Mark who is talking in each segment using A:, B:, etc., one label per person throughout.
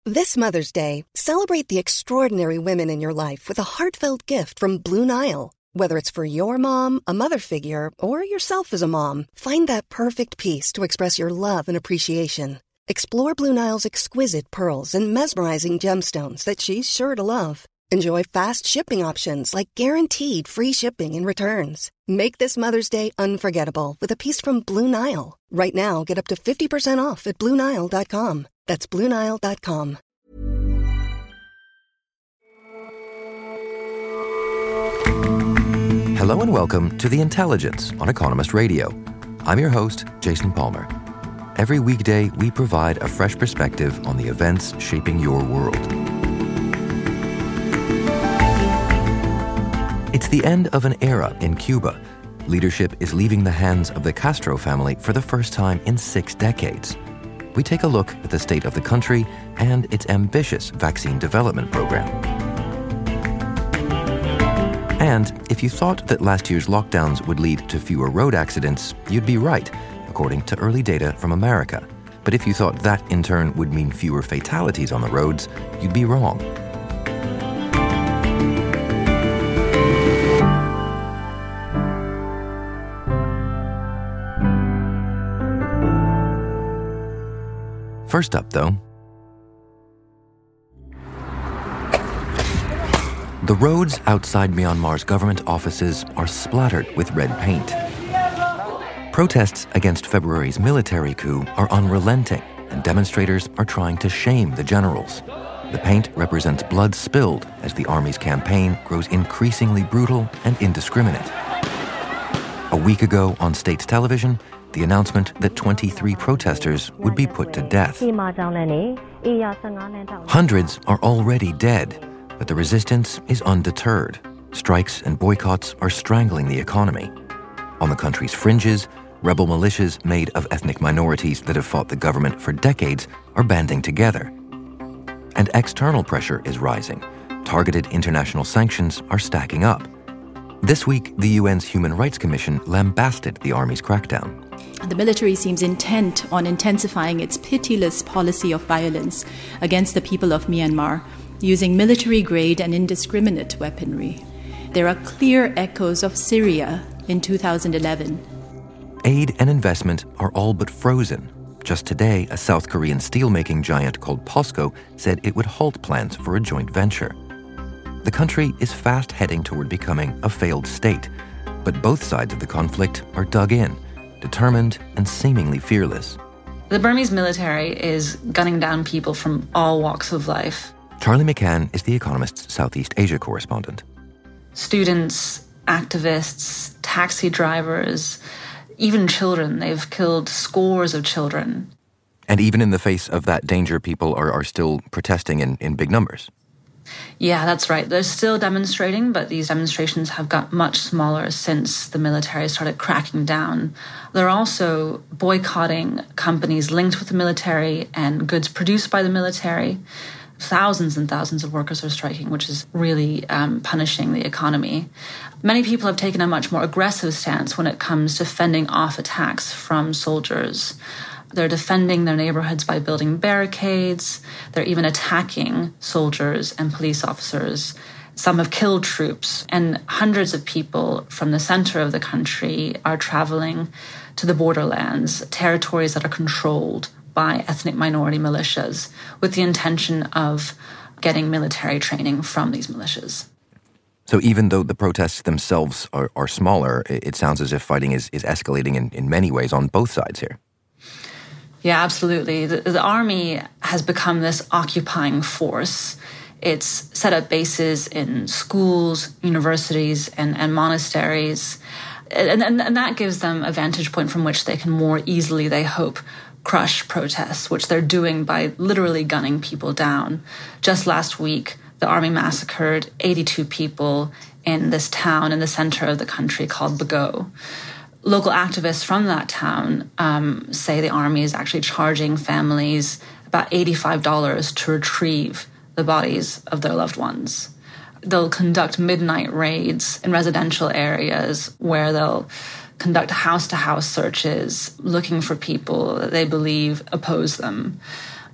A: This Mother's Day, celebrate the extraordinary women in your life with a heartfelt gift from Blue Nile. Whether it's for your mom, a mother figure, or yourself as a mom, find that perfect piece to express your love and appreciation. Explore Blue Nile's exquisite pearls and mesmerizing gemstones that she's sure to love. Enjoy fast shipping options like guaranteed free shipping and returns. Make this Mother's Day unforgettable with a piece from Blue Nile. Right now, get up to 50% off at BlueNile.com. That's BlueNile.com.
B: Hello and welcome to The Intelligence on Economist Radio. I'm your host, Jason Palmer. Every weekday, we provide a fresh perspective on the events shaping your world. It's the end of an era in Cuba. Leadership is leaving the hands of the Castro family for the first time in 6 decades. We take a look at the state of the country and its ambitious vaccine development program. And if you thought that last year's lockdowns would lead to fewer road accidents, you'd be right, according to early data from America. But if you thought that in turn would mean fewer fatalities on the roads, you'd be wrong. First up, though, the roads outside Myanmar's government offices are splattered with red paint. Protests against February's military coup are unrelenting, and demonstrators are trying to shame the generals. The paint represents blood spilled as the army's campaign grows increasingly brutal and indiscriminate. A week ago on state television, the announcement that 23 protesters would be put to death. Hundreds are already dead, but the resistance is undeterred. Strikes and boycotts are strangling the economy. On the country's fringes, rebel militias made of ethnic minorities that have fought the government for decades are banding together. And external pressure is rising. Targeted international sanctions are stacking up. This week, the UN's Human Rights Commission lambasted the army's crackdown.
C: The military seems intent on intensifying its pitiless policy of violence against the people of Myanmar, using military-grade and indiscriminate weaponry. There are clear echoes of Syria in 2011.
B: Aid and investment are all but frozen. Just today, a South Korean steelmaking giant called POSCO said it would halt plans for a joint venture. The country is fast heading toward becoming a failed state, but both sides of the conflict are dug in, determined and seemingly fearless.
D: The Burmese military is gunning down people from all walks of life.
B: Charlie McCann is The Economist's Southeast Asia correspondent.
D: Students, activists, taxi drivers, even children. They've killed scores of children.
B: And even in the face of that danger, people are still protesting in big numbers.
D: Yeah, that's right. They're still demonstrating, but these demonstrations have got much smaller since the military started cracking down. They're also boycotting companies linked with the military and goods produced by the military. Thousands and thousands of workers are striking, which is really punishing the economy. Many people have taken a much more aggressive stance when it comes to fending off attacks from soldiers. They're defending their neighborhoods by building barricades. They're even attacking soldiers and police officers. Some have killed troops, and hundreds of people from the center of the country are traveling to the borderlands, territories that are controlled by ethnic minority militias, with the intention of getting military training from these militias.
B: So even though the protests themselves are smaller, it sounds as if fighting is escalating in many ways on both sides here.
D: Yeah, absolutely. The army has become this occupying force. It's set up bases in schools, universities, and monasteries. And that gives them a vantage point from which they can more easily, they hope, crush protests, which they're doing by literally gunning people down. Just last week, the army massacred 82 people in this town in the center of the country called Bago. Local activists from that town say the army is actually charging families about $85 to retrieve the bodies of their loved ones. They'll conduct midnight raids in residential areas where they'll conduct house-to-house searches looking for people that they believe oppose them.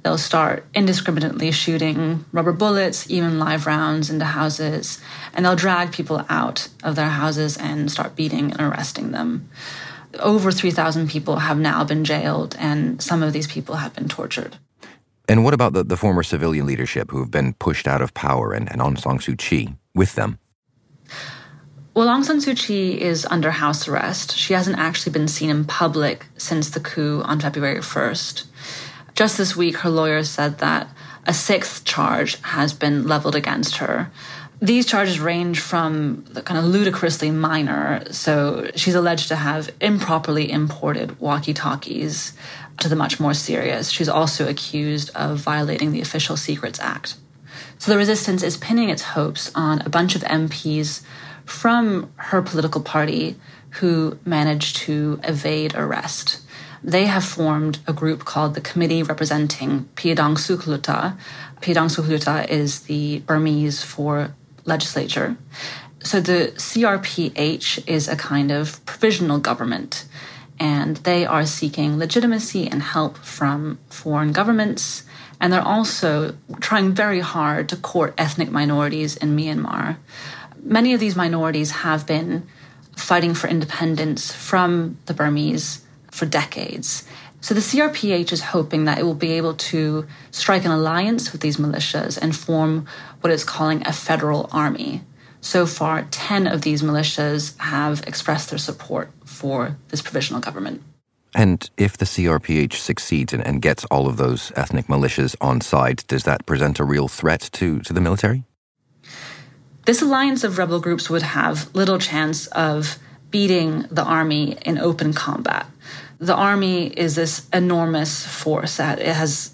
D: They'll start indiscriminately shooting rubber bullets, even live rounds into houses, and they'll drag people out of their houses and start beating and arresting them. Over 3,000 people have now been jailed, and some of these people have been tortured.
B: And what about the former civilian leadership who have been pushed out of power and Aung San Suu Kyi with them?
D: Well, Aung San Suu Kyi is under house arrest. She hasn't actually been seen in public since the coup on February 1st. Just this week, her lawyer said that a 6th charge has been leveled against her. These charges range from the kind of ludicrously minor, so she's alleged to have improperly imported walkie-talkies, to the much more serious. She's also accused of violating the Official Secrets Act. So the resistance is pinning its hopes on a bunch of MPs from her political party who managed to evade arrest. They have formed a group called the Committee Representing Phayadang Sukhothai. Phayadang Sukhothai is the Burmese for legislature. So the CRPH is a kind of provisional government, and they are seeking legitimacy and help from foreign governments, and they're also trying very hard to court ethnic minorities in Myanmar. Many of these minorities have been fighting for independence from the Burmese for decades. So the CRPH is hoping that it will be able to strike an alliance with these militias and form what it's calling a federal army. So far, 10 of these militias have expressed their support for this provisional government.
B: And if the CRPH succeeds and gets all of those ethnic militias on side, does that present a real threat to the military?
D: This alliance of rebel groups would have little chance of beating the army in open combat. The army is this enormous force. It has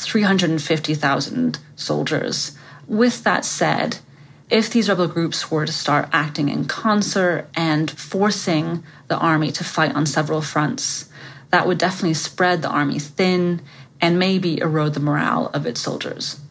D: 350,000 soldiers. With that said, if these rebel groups were to start acting in concert and forcing the army to fight on several fronts, that would definitely spread the army thin and maybe erode the morale of its soldiers.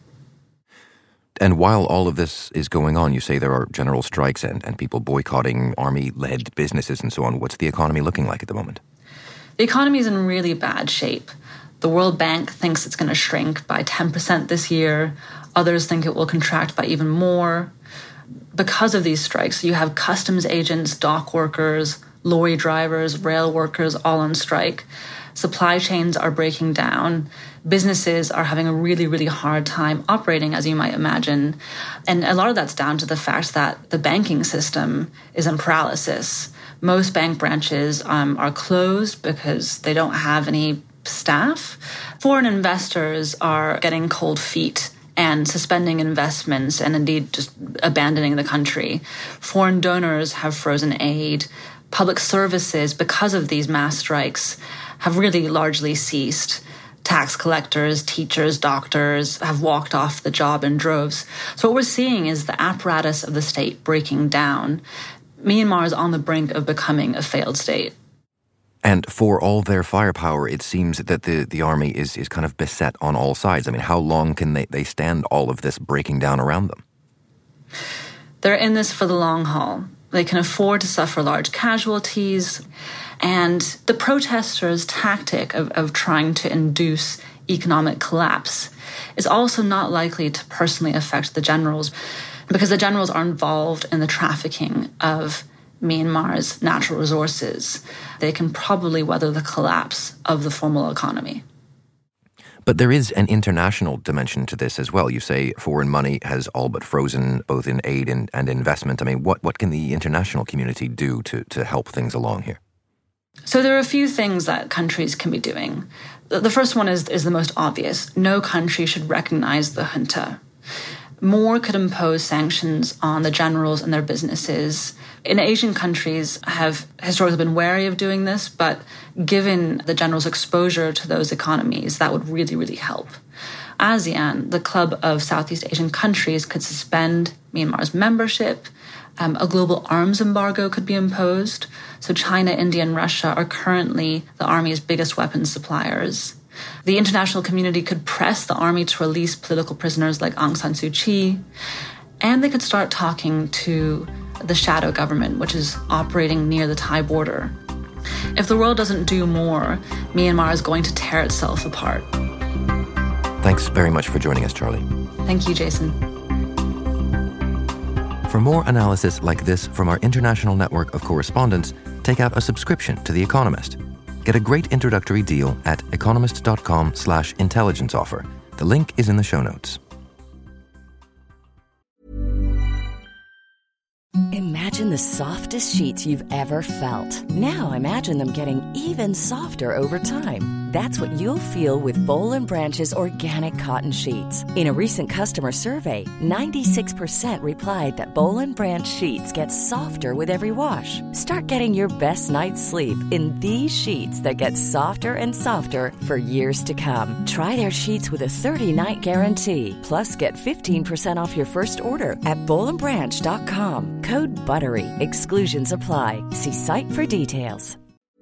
B: And while all of this is going on, you say there are general strikes and people boycotting army-led businesses and so on. What's the economy looking like at the moment?
D: The economy is in really bad shape. The World Bank thinks it's going to shrink by 10% this year. Others think it will contract by even more. Because of these strikes, you have customs agents, dock workers, lorry drivers, rail workers all on strike. Supply chains are breaking down. Businesses are having a really, really hard time operating, as you might imagine. And a lot of that's down to the fact that the banking system is in paralysis. Most bank branches are closed because they don't have any staff. Foreign investors are getting cold feet and suspending investments and indeed just abandoning the country. Foreign donors have frozen aid. Public services, because of these mass strikes, have really largely ceased. Tax collectors, teachers, doctors have walked off the job in droves. So what we're seeing is the apparatus of the state breaking down. Myanmar is on the brink of becoming a failed state.
B: And for all their firepower, it seems that the army is kind of beset on all sides. I mean, how long can they stand all of this breaking down around them?
D: They're in this for the long haul. They can afford to suffer large casualties. And the protesters' tactic of trying to induce economic collapse is also not likely to personally affect the generals, because the generals are involved in the trafficking of Myanmar's natural resources. They can probably weather the collapse of the formal economy.
B: But there is an international dimension to this as well. You say foreign money has all but frozen, both in aid and investment. I mean, what can the international community do to help things along here?
D: So there are a few things that countries can be doing. The first one is the most obvious. No country should recognize the junta. More could impose sanctions on the generals and their businesses. In Asian countries have historically been wary of doing this, but given the generals' exposure to those economies, that would really, really help. ASEAN, the club of Southeast Asian countries, could suspend Myanmar's membership. A global arms embargo could be imposed. So China, India, and Russia are currently the army's biggest weapons suppliers. The international community could press the army to release political prisoners like Aung San Suu Kyi. And they could start talking to the shadow government, which is operating near the Thai border. If the world doesn't do more, Myanmar is going to tear itself apart.
B: Thanks very much for joining us, Charlie.
D: Thank you, Jason.
B: For more analysis like this from our international network of correspondents, take out a subscription to The Economist. Get a great introductory deal at economist.com/intelligence offer. The link is in the show notes.
E: Imagine the softest sheets you've ever felt. Now imagine them getting even softer over time. That's what you'll feel with Boll & Branch's organic cotton sheets. In a recent customer survey, 96% replied that Boll & Branch sheets get softer with every wash. Start getting your best night's sleep in these sheets that get softer and softer for years to come. Try their sheets with a 30-night guarantee. Plus, get 15% off your first order at bollandbranch.com. Code BUTTERY. Exclusions apply. See site for details.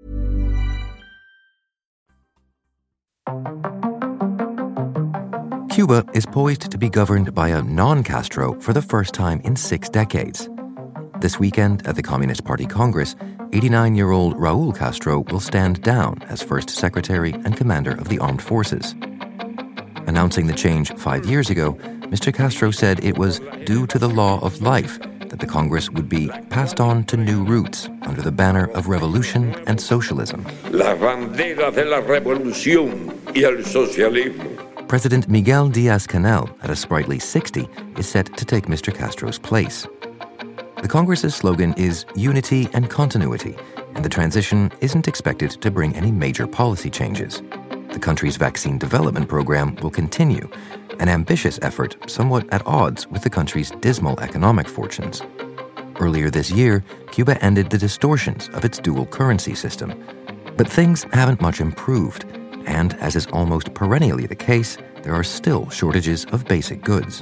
B: Cuba is poised to be governed by a non-Castro for the first time in 6 decades. This weekend at the Communist Party Congress, 89-year-old Raul Castro will stand down as first secretary and commander of the armed forces. Announcing the change 5 years ago, Mr. Castro said it was due to the law of life that the Congress would be passed on to new roots under the banner of revolution and socialism.
F: La bandera de la revolución y el socialismo.
B: President Miguel Díaz-Canel, at a sprightly 60, is set to take Mr. Castro's place. The Congress's slogan is unity and continuity, and the transition isn't expected to bring any major policy changes. The country's vaccine development program will continue, an ambitious effort somewhat at odds with the country's dismal economic fortunes. Earlier this year, Cuba ended the distortions of its dual currency system. But things haven't much improved, and as is almost perennially the case, there are still shortages of basic goods.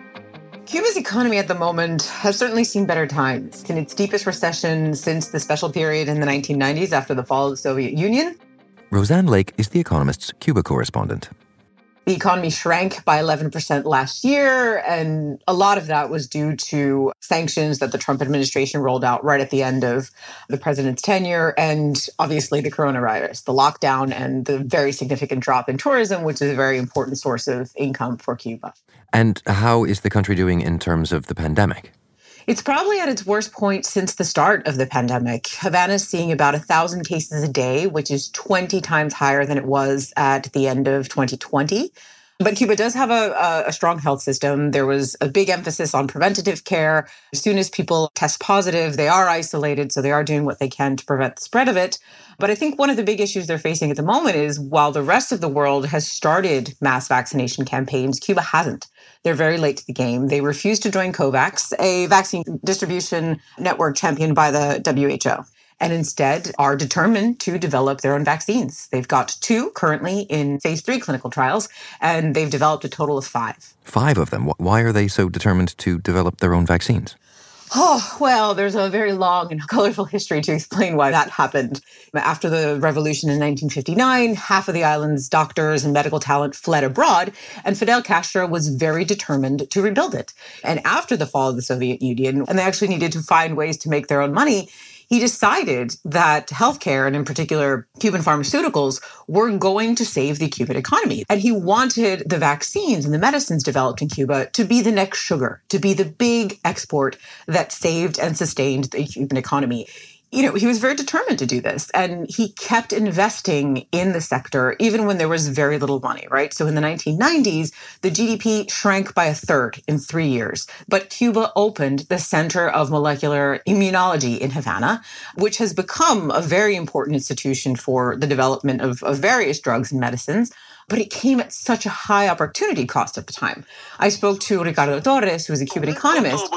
G: Cuba's economy at the moment has certainly seen better times. In its deepest recession since the special period in the 1990s after the fall of the Soviet Union.
B: Roseanne Lake is The Economist's Cuba correspondent.
G: The economy shrank by 11% last year, and a lot of that was due to sanctions that the Trump administration rolled out right at the end of the president's tenure, and obviously the coronavirus, the lockdown, and the very significant drop in tourism, which is a very important source of income for Cuba.
B: And how is the country doing in terms of the pandemic?
G: It's probably at its worst point since the start of the pandemic. Havana's seeing about 1,000 cases a day, which is 20 times higher than it was at the end of 2020. But Cuba does have a strong health system. There was a big emphasis on preventative care. As soon as people test positive, they are isolated, so they are doing what they can to prevent the spread of it. But I think one of the big issues they're facing at the moment is while the rest of the world has started mass vaccination campaigns, Cuba hasn't. They're very late to the game. They refuse to join COVAX, a vaccine distribution network championed by the WHO, and instead are determined to develop their own vaccines. They've got 2 currently in phase 3 clinical trials, and they've developed a total of 5.
B: 5 of them? Why are they so determined to develop their own vaccines?
G: Oh, well, there's a very long and colorful history to explain why that happened. After the revolution in 1959, half of the island's doctors and medical talent fled abroad, and Fidel Castro was very determined to rebuild it. And after the fall of the Soviet Union, and they actually needed to find ways to make their own money, he decided that healthcare, and in particular Cuban pharmaceuticals, were going to save the Cuban economy. And he wanted the vaccines and the medicines developed in Cuba to be the next sugar, to be the big export that saved and sustained the Cuban economy. You know, he was very determined to do this, and he kept investing in the sector even when there was very little money, right? So in the 1990s, the GDP shrank by 1/3 in 3 years. But Cuba opened the Center of Molecular Immunology in Havana, which has become a very important institution for the development of various drugs and medicines. But it came at such a high opportunity cost at the time. I spoke to Ricardo Torres, who is a Cuban economist,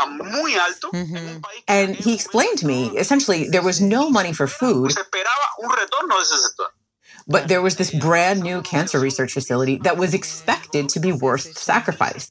G: and he explained to me, essentially, there was no money for food, but there was this brand new cancer research facility that was expected to be worth sacrifice.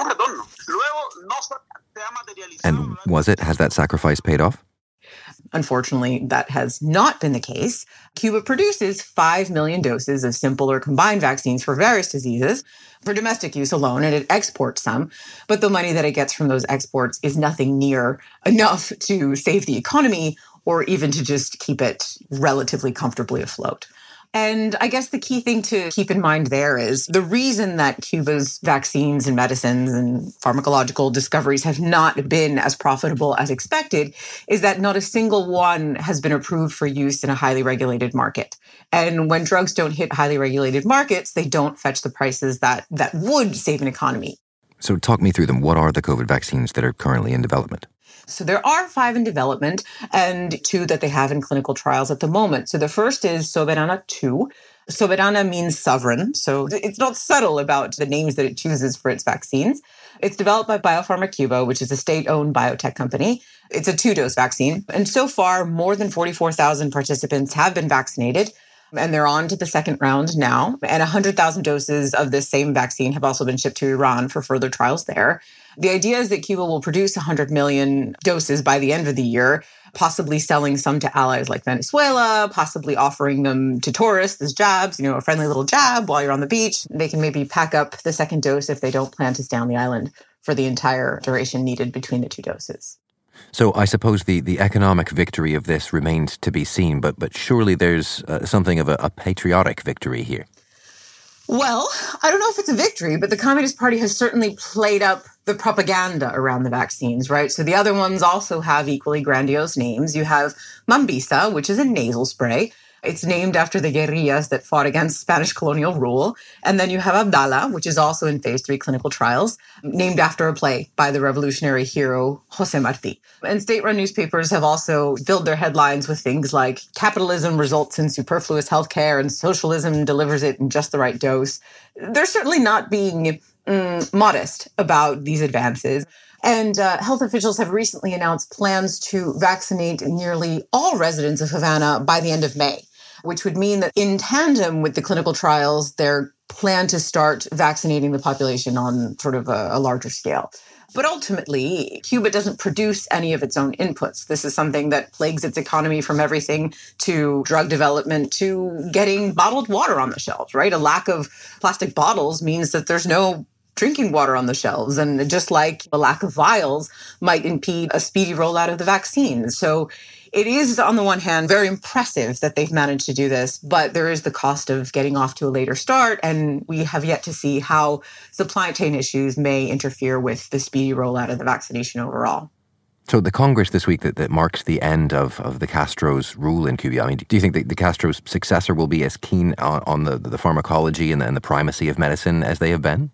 B: And was it? Has that sacrifice paid off?
G: Unfortunately, that has not been the case. Cuba produces 5 million doses of simple or combined vaccines for various diseases for domestic use alone, and it exports some. But the money that it gets from those exports is nothing near enough to save the economy or even to just keep it relatively comfortably afloat. And I guess the key thing to keep in mind there is the reason that Cuba's vaccines and medicines and pharmacological discoveries have not been as profitable as expected is that not a single one has been approved for use in a highly regulated market. And when drugs don't hit highly regulated markets, they don't fetch the prices that would save an economy.
B: So talk me through them. What are the COVID vaccines that are currently in development?
G: So there are 5 in development and 2 that they have in clinical trials at the moment. So the first is Soberana 2. Soberana means sovereign, so it's not subtle about the names that it chooses for its vaccines. It's developed by Biopharma Cuba, which is a state-owned biotech company. It's a 2-dose vaccine. And so far, more than 44,000 participants have been vaccinated. And they're on to the second round now. And 100,000 doses of this same vaccine have also been shipped to Iran for further trials there. The idea is that Cuba will produce 100 million doses by the end of the year, possibly selling some to allies like Venezuela, possibly offering them to tourists as jabs, a friendly little jab while you're on the beach. They can maybe pack up the second dose if they don't plan to stay on the island for the entire duration needed between the 2 doses.
B: So I suppose the economic victory of this remains to be seen, but surely there's something of a patriotic victory here.
G: Well, I don't know if it's a victory, but the Communist Party has certainly played up the propaganda around the vaccines, right? So the other ones also have equally grandiose names. You have Mambisa, which is a nasal spray. It's named after the guerrillas that fought against Spanish colonial rule. And then you have Abdala, which is also in phase 3 clinical trials, named after a play by the revolutionary hero José Martí. And state-run newspapers have also filled their headlines with things like capitalism results in superfluous healthcare and socialism delivers it in just the right dose. They're certainly not being modest about these advances. And health officials have recently announced plans to vaccinate nearly all residents of Havana by the end of May, which would mean that in tandem with the clinical trials, they're planned to start vaccinating the population on sort of a larger scale. But ultimately, Cuba doesn't produce any of its own inputs. This is something that plagues its economy, from everything to drug development to getting bottled water on the shelves, right? A lack of plastic bottles means that there's no drinking water on the shelves. And just like a lack of vials might impede a speedy rollout of the vaccine. So it is, on the one hand, very impressive that they've managed to do this, but there is the cost of getting off to a later start. And we have yet to see how supply chain issues may interfere with the speedy rollout of the vaccination overall.
B: So the Congress this week that marks the end of the Castro's rule in Cuba, I mean, do you think that the Castro's successor will be as keen on the pharmacology and the primacy of medicine as they have been?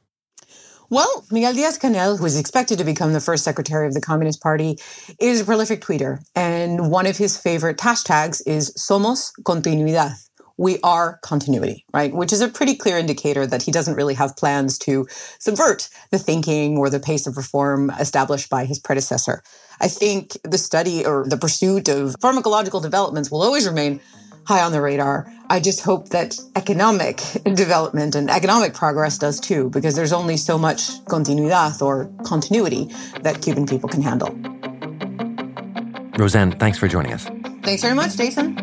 G: Well, Miguel Díaz-Canel, who is expected to become the first secretary of the Communist Party, is a prolific tweeter. And one of his favorite hashtags is Somos Continuidad. We are continuity, right? Which is a pretty clear indicator that he doesn't really have plans to subvert the thinking or the pace of reform established by his predecessor. I think the study or the pursuit of pharmacological developments will always remain high on the radar. I just hope that economic development and economic progress does too, because there's only so much continuidad or continuity that Cuban people can handle.
B: Roseanne, thanks for joining us.
G: Thanks very much, Jason.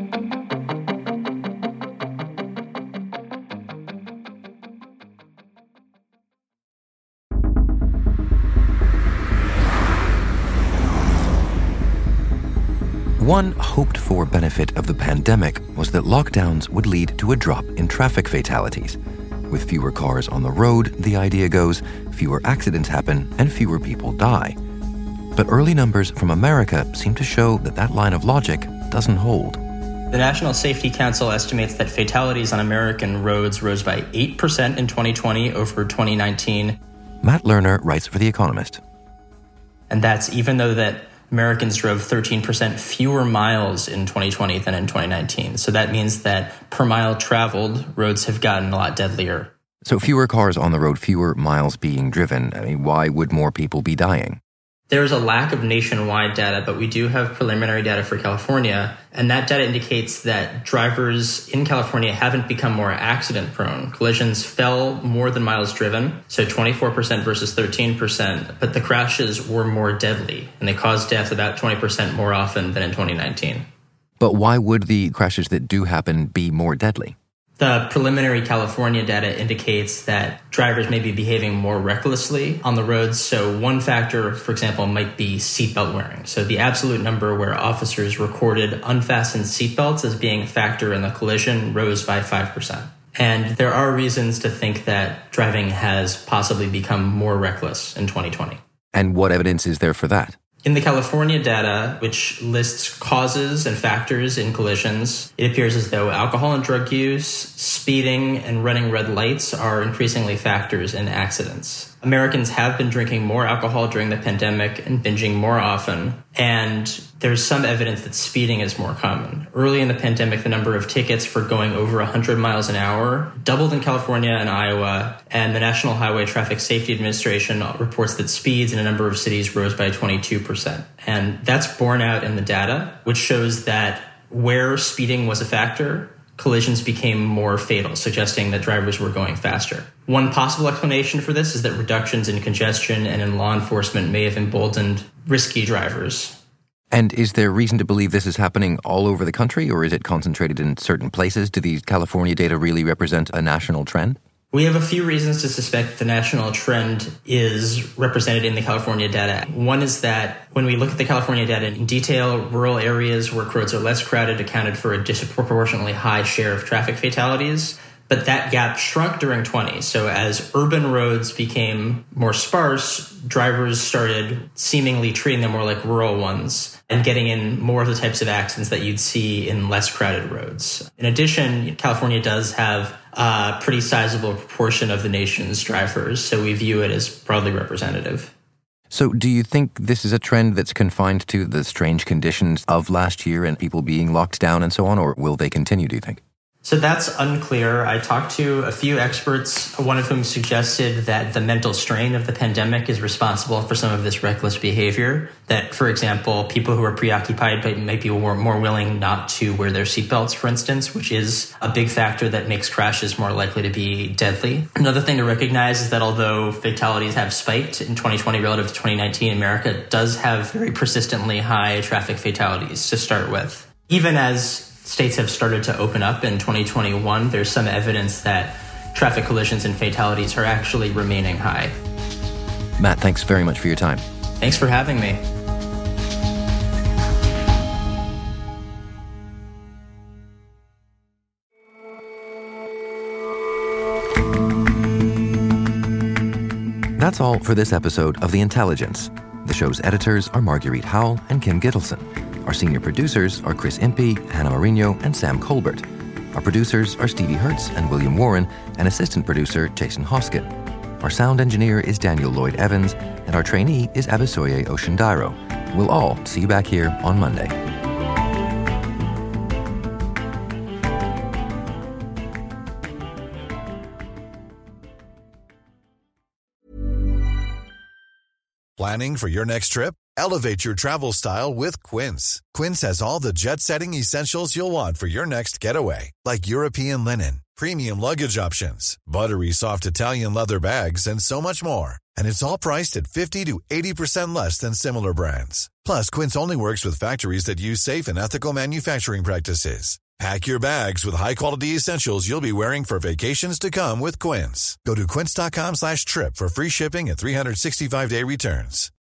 B: One hoped-for benefit of the pandemic was that lockdowns would lead to a drop in traffic fatalities. With fewer cars on the road, the idea goes, fewer accidents happen and fewer people die. But early numbers from America seem to show that line of logic doesn't hold.
H: The National Safety Council estimates that fatalities on American roads rose by 8% in 2020 over 2019.
B: Matt Lerner writes for The Economist.
H: And that's even though that Americans drove 13% fewer miles in 2020 than in 2019. So that means that per mile traveled, roads have gotten a lot deadlier.
B: So fewer cars on the road, fewer miles being driven. I mean, why would more people be dying?
H: There's a lack of nationwide data, but we do have preliminary data for California. And that data indicates that drivers in California haven't become more accident prone. Collisions fell more than miles driven, so 24% versus 13%, but the crashes were more deadly, and they caused death about 20% more often than in 2019.
B: But why would the crashes that do happen be more deadly?
H: The preliminary California data indicates that drivers may be behaving more recklessly on the roads. So one factor, for example, might be seatbelt wearing. So the absolute number where officers recorded unfastened seatbelts as being a factor in the collision rose by 5%. And there are reasons to think that driving has possibly become more reckless in 2020.
B: And what evidence is there for that?
H: In the California data, which lists causes and factors in collisions, it appears as though alcohol and drug use, speeding, and running red lights are increasingly factors in accidents. Americans have been drinking more alcohol during the pandemic and binging more often, and there's some evidence that speeding is more common. Early in the pandemic, the number of tickets for going over 100 miles an hour doubled in California and Iowa, and the National Highway Traffic Safety Administration reports that speeds in a number of cities rose by 22%. And that's borne out in the data, which shows that where speeding was a factor, collisions became more fatal, suggesting that drivers were going faster. One possible explanation for this is that reductions in congestion and in law enforcement may have emboldened risky drivers.
B: And is there reason to believe this is happening all over the country, or is it concentrated in certain places? Do these California data really represent a national trend?
H: We have a few reasons to suspect the national trend is represented in the California data. One is that when we look at the California data in detail, rural areas where roads are less crowded accounted for a disproportionately high share of traffic fatalities. But that gap shrunk during 20. So as urban roads became more sparse, drivers started seemingly treating them more like rural ones and getting in more of the types of accidents that you'd see in less crowded roads. In addition, California does have a pretty sizable proportion of the nation's drivers, so we view it as broadly representative.
B: So do you think this is a trend that's confined to the strange conditions of last year and people being locked down and so on, or will they continue, do you think?
H: So that's unclear. I talked to a few experts, one of whom suggested that the mental strain of the pandemic is responsible for some of this reckless behavior. That, for example, people who are preoccupied might be more willing not to wear their seatbelts, for instance, which is a big factor that makes crashes more likely to be deadly. Another thing to recognize is that although fatalities have spiked in 2020 relative to 2019, America does have very persistently high traffic fatalities to start with. Even as states have started to open up in 2021, there's some evidence that traffic collisions and fatalities are actually remaining high.
B: Matt, thanks very much for your time.
H: Thanks for having me.
B: That's all for this episode of The Intelligence. The show's editors are Marguerite Howell and Kim Gittleson. Our senior producers are Chris Impey, Hannah Mourinho, and Sam Colbert. Our producers are Stevie Hertz and William Warren, and assistant producer Jason Hoskin. Our sound engineer is Daniel Lloyd Evans, and our trainee is Abisoye Oshindairo. We'll all see you back here on Monday.
I: Planning for your next trip? Elevate your travel style with Quince. Quince has all the jet-setting essentials you'll want for your next getaway, like European linen, premium luggage options, buttery soft Italian leather bags, and so much more. And it's all priced at 50 to 80% less than similar brands. Plus, Quince only works with factories that use safe and ethical manufacturing practices. Pack your bags with high-quality essentials you'll be wearing for vacations to come with Quince. Go to quince.com/trip for free shipping and 365-day returns.